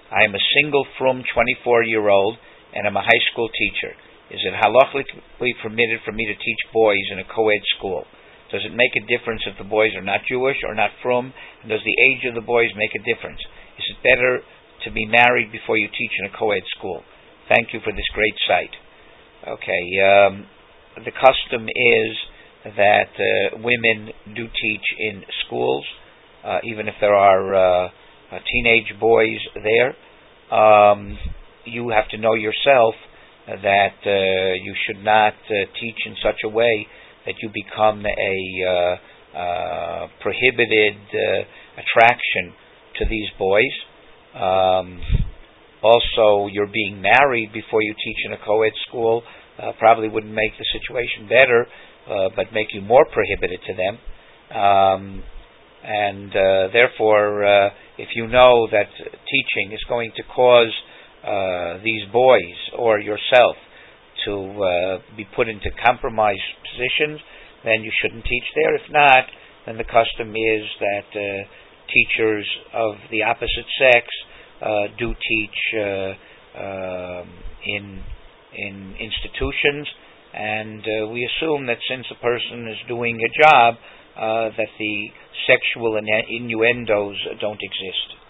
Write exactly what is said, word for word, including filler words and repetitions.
I am a single, frum, twenty-four-year-old, and I'm a high school teacher. Is it halachically permitted for me to teach boys in a co-ed school? Does it make a difference if the boys are not Jewish or not frum? And does the age of the boys make a difference? Is it better to be married before you teach in a co-ed school? Thank you for this great site. Okay, um, the custom is that uh, women do teach in schools, uh, even if there are uh, uh, teenage boys there. Um, you have to know yourself that uh, you should not uh, teach in such a way that you become a uh, uh, prohibited uh, attraction to these boys. Um, also, you're being married before you teach in a co-ed school uh, probably wouldn't make the situation better, uh, but make you more prohibited to them. Um, and uh, therefore, uh, if you know that teaching is going to cause uh, these boys or yourself to uh, be put into compromised positions, then you shouldn't teach there. If not, then the custom is that uh, teachers of the opposite sex uh, do teach uh, uh, in in institutions, and uh, we assume that since a person is doing a job, uh, that the sexual innuendos don't exist.